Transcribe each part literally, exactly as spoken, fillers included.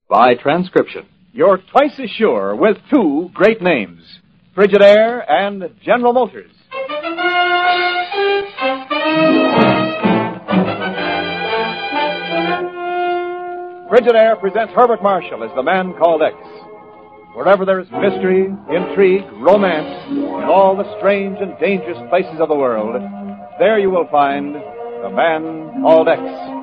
by transcription. You're twice as sure with two great names, Frigidaire and General Motors. Frigidaire presents Herbert Marshall as the man called X. Wherever there is mystery, intrigue, romance, in all the strange and dangerous places of the world, there you will find the man called X.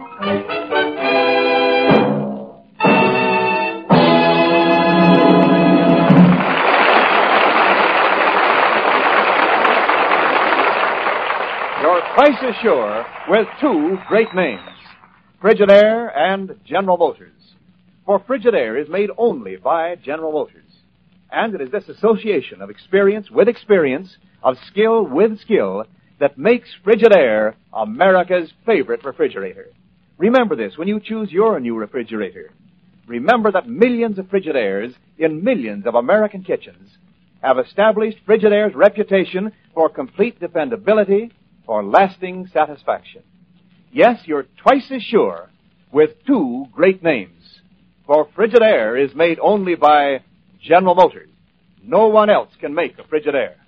You're twice as sure with two great names, Frigidaire and General Motors. For Frigidaire is made only by General Motors. And it is this association of experience with experience, of skill with skill, that makes Frigidaire America's favorite refrigerator. Remember this when you choose your new refrigerator. Remember that millions of Frigidaires in millions of American kitchens have established Frigidaire's reputation for complete dependability, for lasting satisfaction. Yes, you're twice as sure with two great names. For Frigidaire is made only by General Motors. No one else can make a Frigidaire.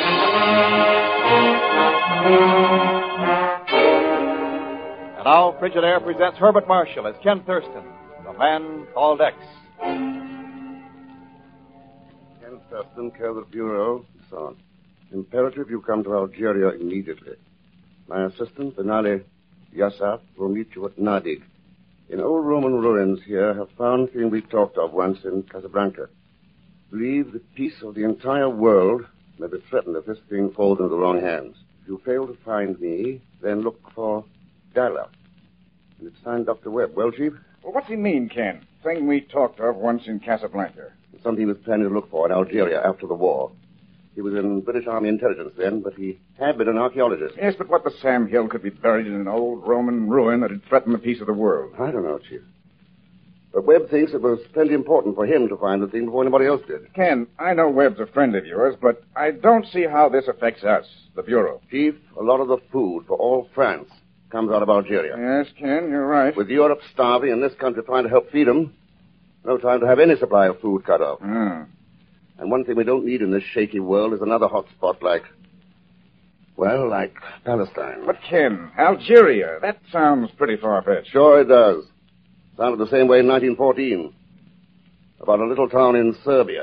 And now Frigidaire presents Herbert Marshall as Ken Thurston, the man called X. Ken Thurston, care of the Bureau, and so on. Imperative you come to Algeria immediately. My assistant, Benali Yassaf, will meet you at Nadig. In old Roman ruins here have found the thing we talked of once in Casablanca. Believe the peace of the entire world may be threatened if this thing falls into the wrong hands. If you fail to find me, then look for Dalla. And it's signed Doctor Webb. Well, Chief? Well, what's he mean, Ken? Thing we talked of once in Casablanca. It's something he was planning to look for in Algeria after the war. He was in British Army intelligence then, but he had been an archaeologist. Yes, but what the Sam Hill could be buried in an old Roman ruin that had threatened the peace of the world? I don't know, Chief. But Webb thinks it was plenty important for him to find the thing before anybody else did. Ken, I know Webb's a friend of yours, but I don't see how this affects us, the Bureau. Chief, a lot of the food for all France comes out of Algeria. Yes, Ken, you're right. With Europe starving and this country trying to help feed them, no time to have any supply of food cut off. Ah. And one thing we don't need in this shaky world is another hot spot like, well, like Palestine. But, Ken, Algeria, that sounds pretty far-fetched. Sure it does. Sounded the same way in nineteen fourteen. About a little town in Serbia.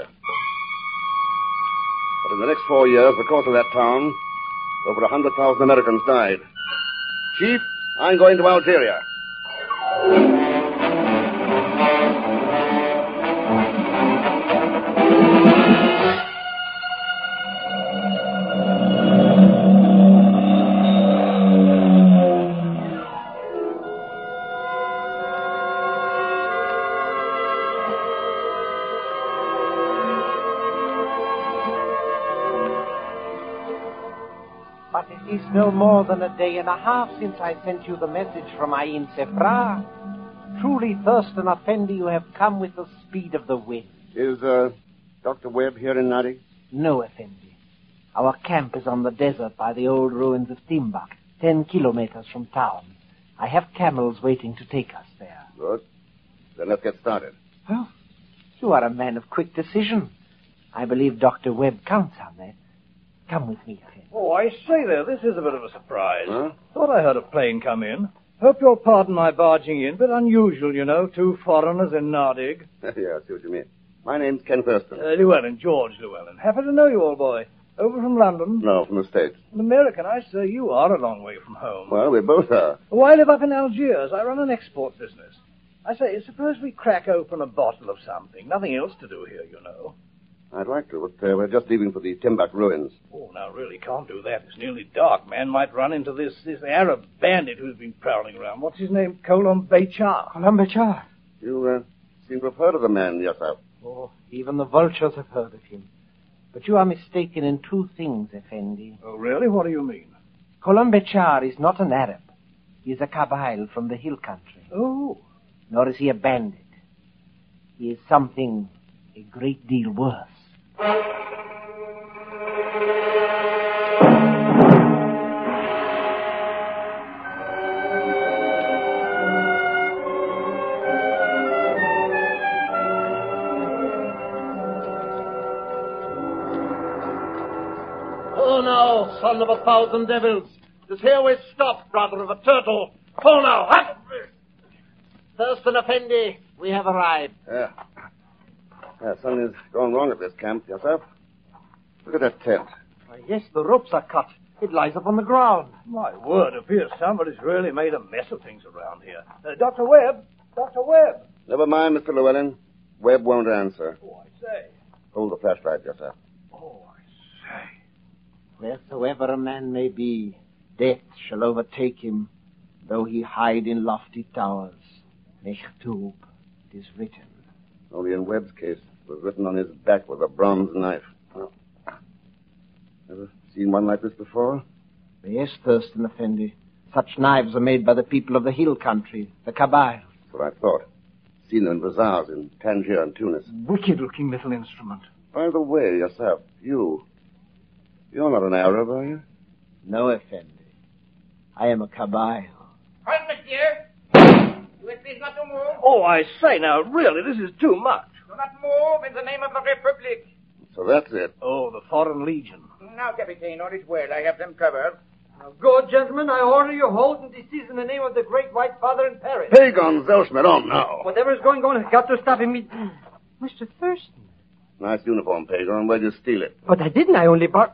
But in the next four years, because of that town, over a hundred thousand Americans died. Chief, I'm going to Algeria. But it is no more than a day and a half since I sent you the message from Ain Sefra. Truly, Thurston Effendi, you have come with the speed of the wind. Is, uh, Doctor Webb here in Nadig? No, Effendi. Our camp is on the desert by the old ruins of Timbuk, ten kilometers from town. I have camels waiting to take us there. Good. Then let's get started. Well, you are a man of quick decision. I believe Doctor Webb counts on that. Come with me, Effendi. Oh, I say there, this is a bit of a surprise. Huh? Thought I heard a plane come in. Hope you'll pardon my barging in. Bit unusual, you know, two foreigners in Nadig. Yeah, I see what you mean. My name's Ken Thurston. Uh, Llewellyn, George Llewellyn. Happy to know you, old boy. Over from London? No, from the States. An American, I say. You are a long way from home. Well, we both are. Oh, I live up in Algiers. I run an export business. I say, suppose we crack open a bottle of something. Nothing else to do here, you know. I'd like to, but uh, we're just leaving for the Timbuk ruins. Oh, now, really can't do that. It's nearly dark. Man might run into this this Arab bandit who's been prowling around. What's his name? Kolom Bechar. Kolom Bechar. You uh, seem to have heard of the man yourself. Oh, even the vultures have heard of him. But you are mistaken in two things, Effendi. Oh, really? What do you mean? Kolom Bechar is not an Arab. He is a Kabyle from the hill country. Oh. Nor is he a bandit. He is something a great deal worse. Oh, son of a thousand devils. This here way stop, brother of a turtle. Pull now. Up. Thurston Effendi, we have arrived. Yeah. Yeah, something's gone wrong at this camp, yourself. Look at that tent. Uh, yes, the ropes are cut. It lies upon the ground. My word, it appears somebody's really made a mess of things around here. Uh, Doctor Webb? Doctor Webb? Never mind, Mister Llewellyn. Webb won't answer. Oh, I say. Hold the flashlight, yourself. Oh, I say. Wheresoever a man may be, death shall overtake him, though he hide in lofty towers. Mechtub, it is written. Only in Webb's case, it was written on his back with a bronze knife. Oh. Ever seen one like this before? Yes, Thurston Effendi. Such knives are made by the people of the hill country, the Kabyle. That's what I thought. Seen them in bazaars in Tangier and Tunis. Wicked-looking little instrument. By the way, yourself, you... You're not an Arab, are you? No, Effendi. I am a Kabyle. Halt, monsieur. You will please not to move. Oh, I say, now, really, this is too much. Do not move in the name of the Republic. So that's it. Oh, the Foreign Legion. Now, Captain, all is well. I have them covered. Now, go, gentlemen. I order you hold and desist in the name of the great white father in Paris. Pagan Zelschmidt, on now. Whatever is going on has got to stop immediately. Mister Thurston. Nice uniform, Pagan. Where'd you steal it? But I didn't. I only bought...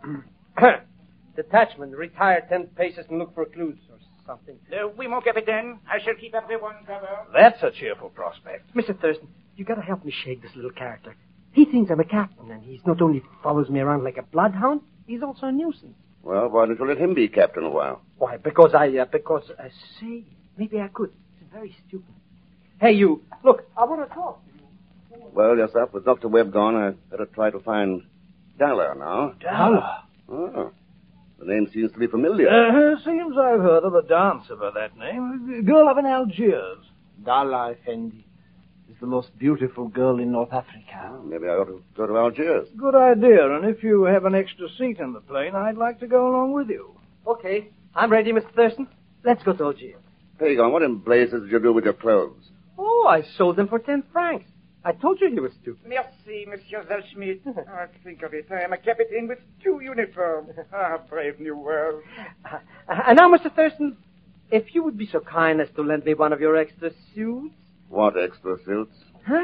Detachment. Retire ten paces and look for clues or something. Uh, oui, mon Captain. I shall keep everyone covered. That's a cheerful prospect. Mister Thurston, you gotta help me shake this little character. He thinks I'm a captain, and he's not only follows me around like a bloodhound, he's also a nuisance. Well, why don't you let him be captain a while? Why, because I, uh, because, uh, say, maybe I could. It's very stupid. Hey, you, look, I want to talk. Well, yourself, with Doctor Webb gone, I'd better try to find Dalla now. Dalla? Oh. The name seems to be familiar. Uh, seems I've heard of a dancer by that name. A girl up in Algiers. Dalla Effendi is the most beautiful girl in North Africa. Well, maybe I ought to go to Algiers. Good idea, and if you have an extra seat in the plane, I'd like to go along with you. Okay, I'm ready, Mister Thurston. Let's go to Algiers. Pagan, what in blazes did you do with your clothes? Oh, I sold them for ten francs. I told you he was stupid. Merci, Monsieur Zelschmidt. Oh, think of it. I am a captain with two uniforms. Ah, brave new world. Uh, and now, Mister Thurston, if you would be so kind as to lend me one of your extra suits. What extra suits? Huh?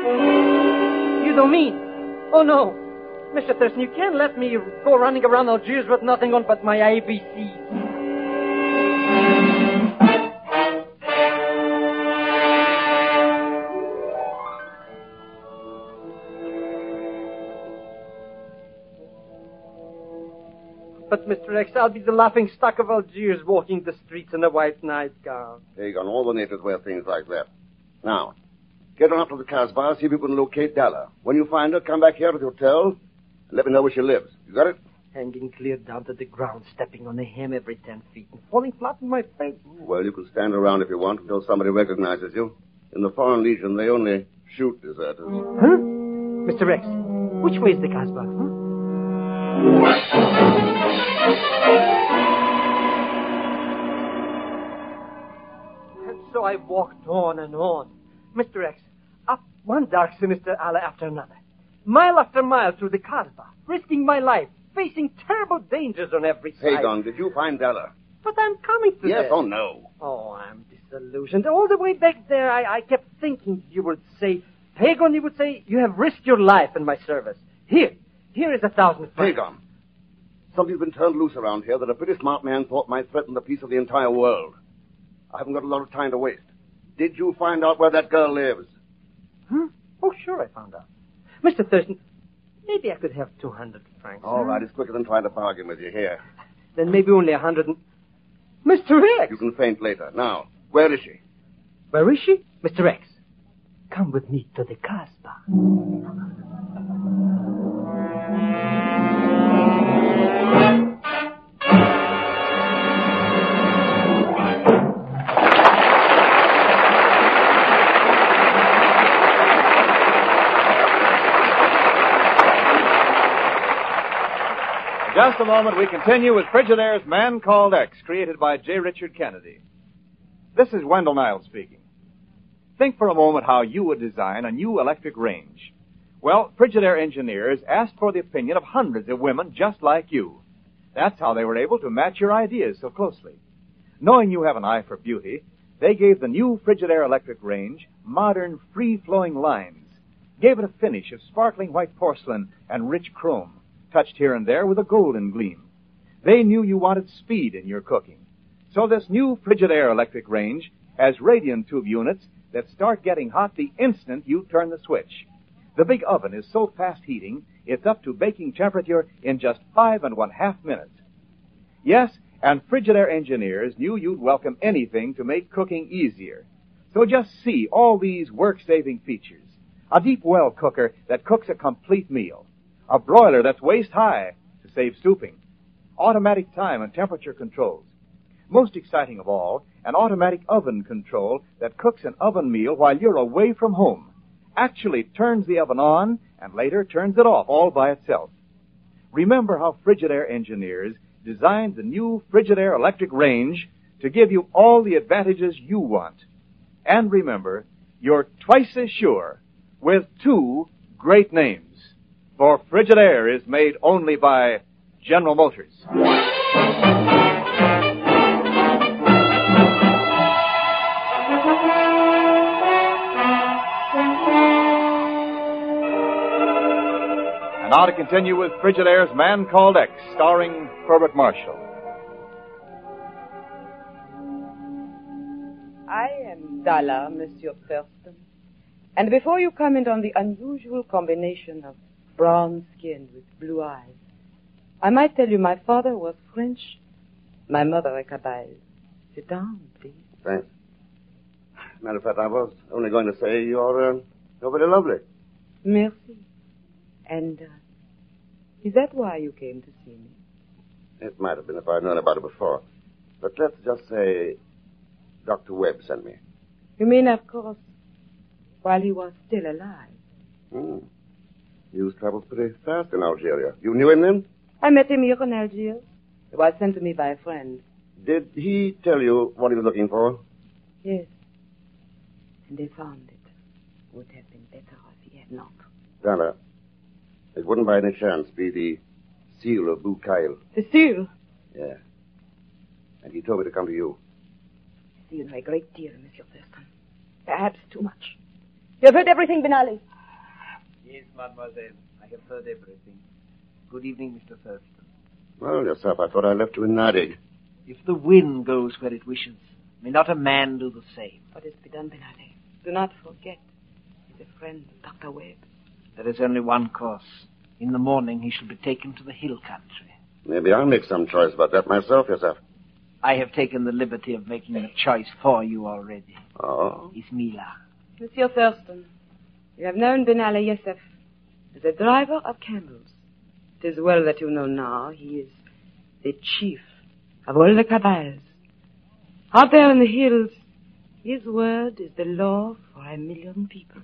You don't mean? Oh, no. Mister Thurston, you can't let me go running around Algiers with nothing on but my A B Cs. But, Mister X, I'll be the laughing stock of Algiers walking the streets in a white nightgown. Pagan, all the natives wear things like that. Now, get on up to the Casbah, see if you can locate Dalla. When you find her, come back here to the hotel and let me know where she lives. You got it? Hanging clear down to the ground, stepping on a hem every ten feet, and falling flat on my face. Well, you can stand around if you want until somebody recognizes you. In the Foreign Legion, they only shoot deserters. Huh? Mister X, which way is the Casbah, huh? And so I walked on and on. Mister X, up one dark, sinister alley after another. Mile after mile through the Casbah, risking my life, facing terrible dangers on every side. Pagan, did you find Dalla? But I'm coming to Yes that. or no? Oh, I'm disillusioned. All the way back there, I, I kept thinking you would say, Pagan, you would say, you have risked your life in my service. Here, here is a thousand francs. Pagan, something's been turned loose around here that a pretty smart man thought might threaten the peace of the entire world. I haven't got a lot of time to waste. Did you find out where that girl lives? Hmm? Oh, sure, I found out. Mister Thurston, maybe I could have two hundred francs. All huh? right, it's quicker than trying to bargain with you here. Then maybe only a hundred and... Mister X! You can faint later. Now, where is she? Where is she? Mister X, come with me to the Casbah. Just a moment, we continue with Frigidaire's Man Called X, created by J. Richard Kennedy. This is Wendell Niles speaking. Think for a moment how you would design a new electric range. Well, Frigidaire engineers asked for the opinion of hundreds of women just like you. That's how they were able to match your ideas so closely. Knowing you have an eye for beauty, they gave the new Frigidaire electric range modern, free-flowing lines, gave it a finish of sparkling white porcelain and rich chrome, touched here and there with a golden gleam. They knew you wanted speed in your cooking. So this new Frigidaire electric range has radiant tube units that start getting hot the instant you turn the switch. The big oven is so fast heating, it's up to baking temperature in just five and one-half minutes. Yes, and Frigidaire engineers knew you'd welcome anything to make cooking easier. So just see all these work-saving features. A deep well cooker that cooks a complete meal. A broiler that's waist-high to save stooping. Automatic time and temperature controls. Most exciting of all, an automatic oven control that cooks an oven meal while you're away from home. Actually turns the oven on and later turns it off all by itself. Remember how Frigidaire engineers designed the new Frigidaire electric range to give you all the advantages you want. And remember, you're twice as sure with two great names. For Frigidaire is made only by General Motors. And now to continue with Frigidaire's Man Called X, starring Herbert Marshall. I am Dalla, Monsieur Thurston. And before you comment on the unusual combination of brown skin with blue eyes, I might tell you my father was French, my mother a Cabal. Sit down, please. Thanks. Matter of fact, I was only going to say you're, uh, you're very lovely. Merci. And, uh, is that why you came to see me? It might have been if I'd known about it before. But let's just say Doctor Webb sent me. You mean, of course, while he was still alive? Hmm. News travels pretty fast in Algeria. You knew him then? I met him here in Algiers. He was sent to me by a friend. Did he tell you what he was looking for? Yes. And they found it. Would have been better if he had not. Dalla, it wouldn't by any chance be the seal of Boucaille. The seal? Yeah. And he told me to come to you. I see you know a great deal, Monsieur Thurston. Perhaps too much. You have heard everything, Benali? Yes, mademoiselle. I have heard everything. Good evening, Mister Thurston. Well, yourself, I thought I left you in Nadig. If the wind goes where it wishes, may not a man do the same? What is to be done, Benali? Do not forget, he's a friend of Doctor Webb. There is only one course. In the morning, he shall be taken to the hill country. Maybe I'll make some choice about that myself, yourself. I have taken the liberty of making a choice for you already. Oh? Ismila. Monsieur Thurston, you have known Benali Yosef as a driver of camels. It is well that you know now he is the chief of all the Cabals. Out there in the hills, his word is the law for a million people.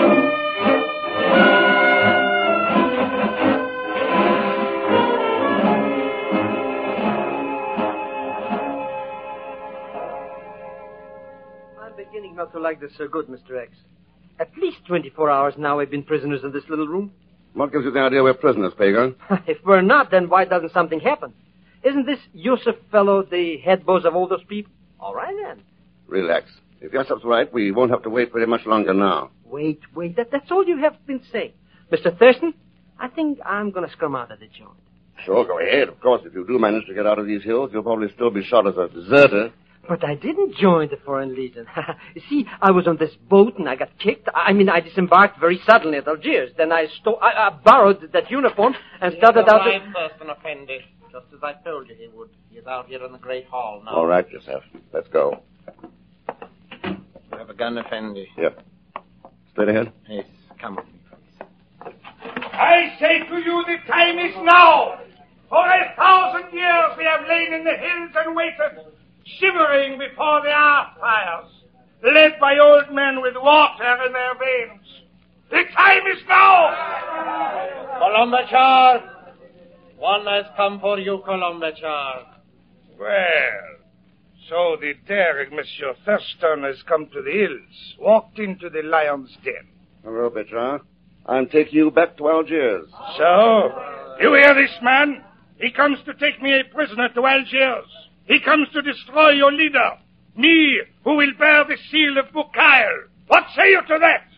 I'm beginning not to like this so good, Mister X. At least twenty-four hours now we've been prisoners in this little room. What gives you the idea we're prisoners, Pagan? If we're not, then why doesn't something happen? Isn't this Yusuf fellow the head boss of all those people? All right, then. Relax. If Yosef's right, we won't have to wait very much longer now. Wait, wait. That, that's all you have been saying. Mister Thurston, I think I'm going to scrum out of the joint. Sure, go ahead. Of course, if you do manage to get out of these hills, you'll probably still be shot as a deserter. But I didn't join the Foreign Legion. You see, I was on this boat and I got kicked. I mean, I disembarked very suddenly at Algiers. Then I stole, I, I borrowed that uniform and started out. Arrived first and offended, just as I told you he would. He's out here in the Great Hall now. All right, Joseph. Let's go. You have a gun, Effendi? Yep. Straight ahead. Yes, come with me, please. I say to you, the time is now. For a thousand years we have lain in the hills and waited, shivering before the hearth fires, led by old men with water in their veins. The time is now! Colombachar! One has come for you, Colombachar. Well, so the daring Monsieur Thurston has come to the hills, walked into the lion's den. Hello, Bertrand. I'm taking you back to Algiers. So, you hear this man? He comes to take me a prisoner to Algiers. He comes to destroy your leader. Me, who will bear the seal of Boucaille. What say you to that?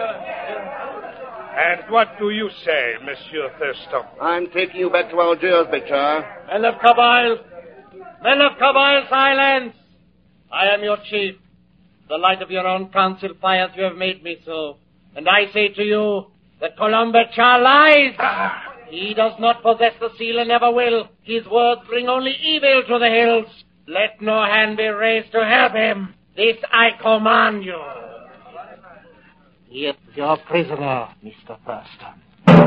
And what do you say, Monsieur Thurston? I'm taking you back to Algiers, Béchar. Men of Kabyle! Men of Kabyle, silence! I am your chief. The light of your own council fires you have made me so. And I say to you that Colombe Béchar lies. He does not possess the seal and never will. His words bring only evil to the hills. Let no hand be raised to help him. This I command you. He is your prisoner, Mister Thurston.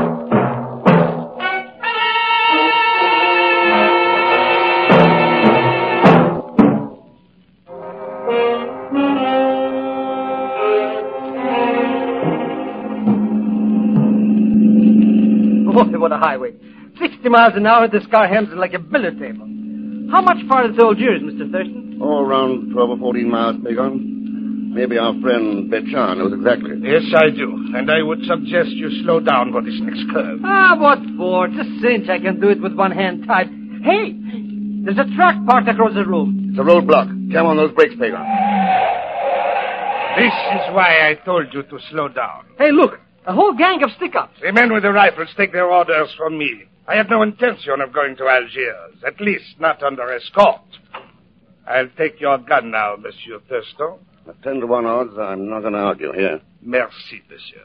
Boy, what a highway. Sixty miles an hour, this car hems it like a billiard table. How much farther to Algiers, Mister Thurston? Oh, around twelve or fourteen miles, Pagon. Maybe our friend Béchar knows exactly. Yes, I do. And I would suggest you slow down for this next curve. Ah, what for? It's a cinch I can do it with one hand tied. Hey, there's a truck parked across the road. It's a roadblock. Jam on those brakes, Pagon. This is why I told you to slow down. Hey, look, a whole gang of stick-ups. The men with the rifles take their orders from me. I have no intention of going to Algiers, at least not under escort. I'll take your gun now, Monsieur Thurston. At ten to one odds, I'm not going to argue here. Merci, monsieur.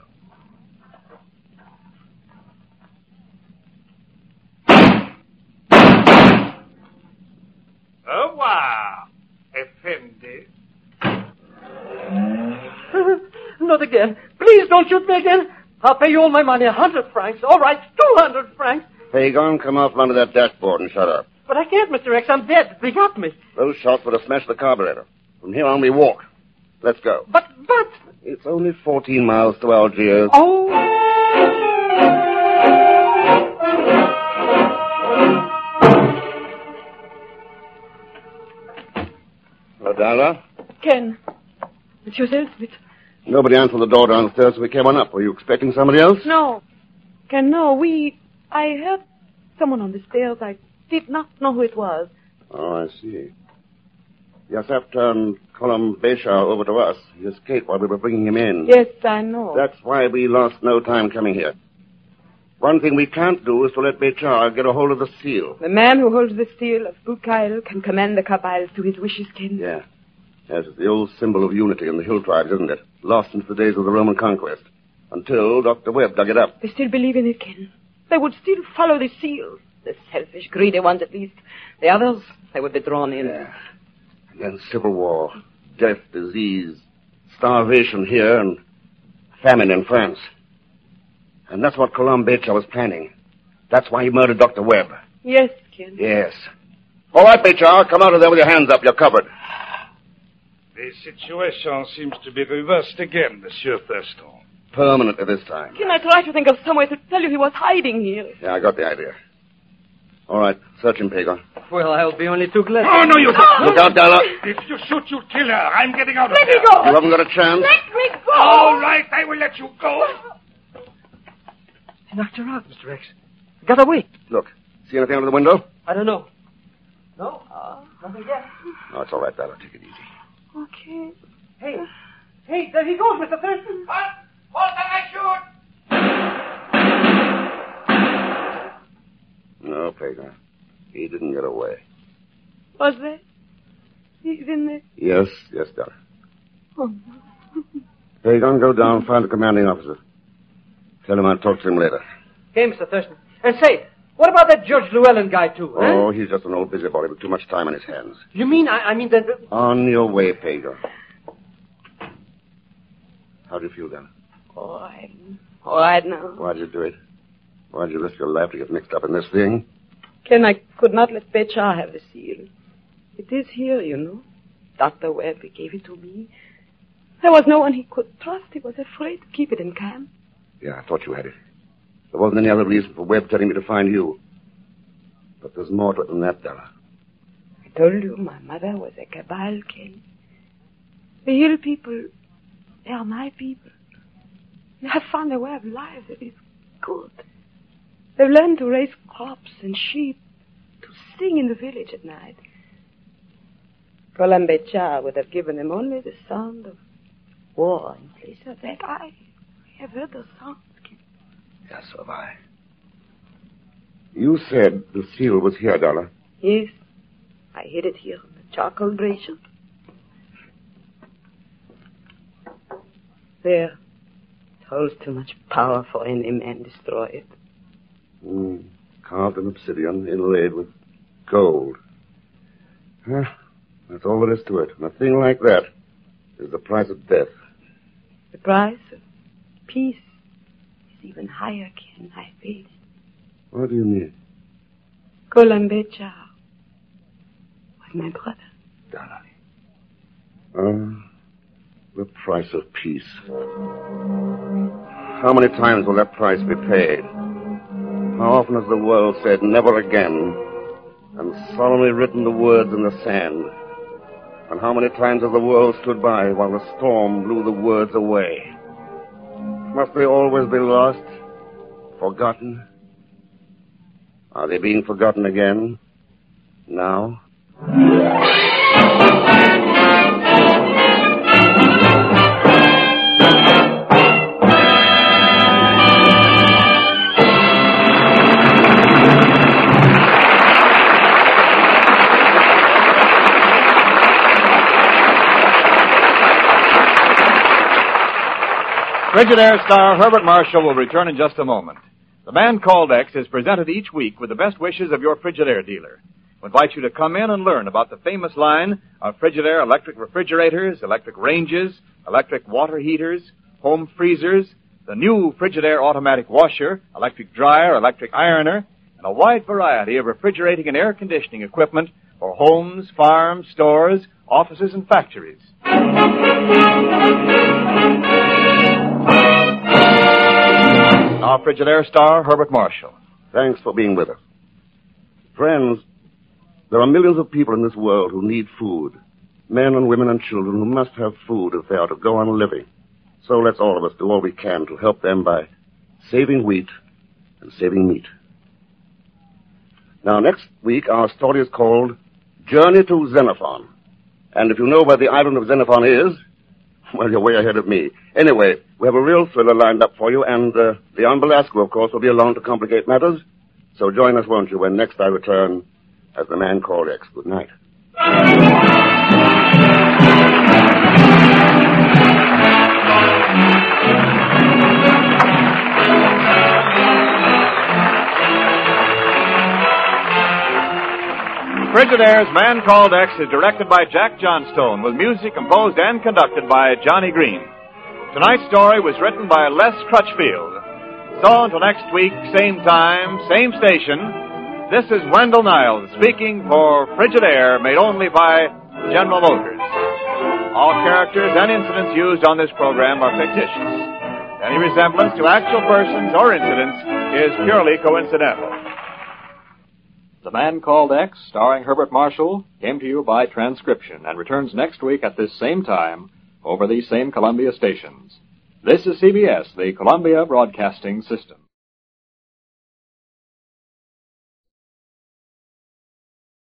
Au revoir, Effendi. Not again. Please don't shoot me again. I'll pay you all my money, a hundred francs. All right, two hundred francs. Pagon, come off under that dashboard and shut up. But I can't, Mister X. I'm dead. They got me. Those shots would have smashed the carburetor. From here on, we walk. Let's go. But, but... It's only fourteen miles to Algiers. Oh... Hello, Dara. Ken. Monsieur Selzwitz. Nobody answered the door downstairs, so we came on up. Were you expecting somebody else? No. Ken, no. We... I heard someone on the stairs. I did not know who it was. Oh, I see. Yasef turned Colombe Béchar over to us. He escaped while we were bringing him in. Yes, I know. That's why we lost no time coming here. One thing we can't do is to let Béchar get a hold of the seal. The man who holds the seal of Boucaille can command the Kabyles to his wishes, Ken. Yeah. Yes, it's the old symbol of unity in the hill tribes, isn't it? Lost since the days of the Roman conquest. Until Doctor Webb dug it up. They still believe in it, Ken. They would still follow the seal. The selfish, greedy ones, at least. The others, they would be drawn in. Yeah. And then civil war, death, disease, starvation here, and famine in France. And that's what Colombe Béchar was planning. That's why he murdered Doctor Webb. Yes, Ken. Yes. All right, Béchar, come out of there with your hands up. You're covered. The situation seems to be reversed again, Monsieur Thurston. Permanently this time. Can I try to think of some way to tell you he was hiding here? Yeah, I got the idea. All right, search him, Pagon. Well, I'll be only too glad. Oh, no, you don't. Look out, Dalla. If you shoot, you kill her. I'm getting out of Let here. me go! You haven't got a chance. Let me go! All right, I will let you go. He knocked her out, Mister X. Got away. Look, see anything out of the window? I don't know. No? Uh, nothing yet. No, it's all right, Dalla. Take it easy. Okay. Hey. Hey, there he goes, Mister Thurston. Halt! Halt, and I shoot! No, Pagon. He didn't get away. Was there? He's in there. Yes, yes, Dalla. Oh. Pagon, go down, find the commanding officer. Tell him I'll talk to him later. Okay, Mister Thurston. And say, what about that Judge Llewellyn guy, too? Huh? Oh, he's just an old busybody with too much time on his hands. You mean, I, I mean that... On your way, Pagon. How do you feel, Dalla? Oh, I'm all right now. Why'd you do it? Why'd you risk your life to get mixed up in this thing? Ken, I could not let Béchar have the seal. It is here, you know. Doctor Webb, he gave it to me. There was no one he could trust. He was afraid to keep it in camp. Yeah, I thought you had it. There wasn't any other reason for Webb telling me to find you. But there's more to it than that, Dalla. I told you my mother was a Kabyle, Ken. The hill people, they are my people. They have found a way of life that is good. They've learned to raise crops and sheep to sing in the village at night. Colombe Cha would have given them only the sound of war in place of that. I have heard those songs. Yes, so have I. You said the seal was here, Dollar. Yes. I hid it here in the charcoal brazier. There. It holds too much power for any man to destroy it. Mm, carved in obsidian, inlaid with gold. Huh, that's all there is to it. And a thing like that is the price of death. The price of peace is even higher, Ken, I feel it. What do you mean? Colombe Cha was my brother. Dollar. Uh, the price of peace. How many times will that price be paid? How often has the world said never again and solemnly written the words in the sand? And how many times has the world stood by while the storm blew the words away? Must they always be lost? Forgotten? Are they being forgotten again? Now? Frigidaire star Herbert Marshall will return in just a moment. The Man Called X is presented each week with the best wishes of your Frigidaire dealer. We invite you to come in and learn about the famous line of Frigidaire electric refrigerators, electric ranges, electric water heaters, home freezers, the new Frigidaire automatic washer, electric dryer, electric ironer, and a wide variety of refrigerating and air conditioning equipment for homes, farms, stores, offices, and factories. Our Frigidaire star, Herbert Marshall. Thanks for being with us. Friends, there are millions of people in this world who need food. Men and women and children who must have food if they are to go on living. So let's all of us do all we can to help them by saving wheat and saving meat. Now, next week, our story is called Journey to Xenophon. And if you know where the island of Xenophon is, well, you're way ahead of me. Anyway, we have a real thriller lined up for you, and uh, Leon Belasco, of course, will be along to complicate matters. So join us, won't you, when next I return as the Man Called X. Good night. Frigidaire's Man Called X is directed by Jack Johnstone, with music composed and conducted by Johnny Green. Tonight's story was written by Les Crutchfield. So until next week, same time, same station, this is Wendell Niles speaking for Frigidaire, made only by General Motors. All characters and incidents used on this program are fictitious. Any resemblance to actual persons or incidents is purely coincidental. The Man Called X, starring Herbert Marshall, came to you by transcription and returns next week at this same time over these same Columbia stations. This is C B S, the Columbia Broadcasting System.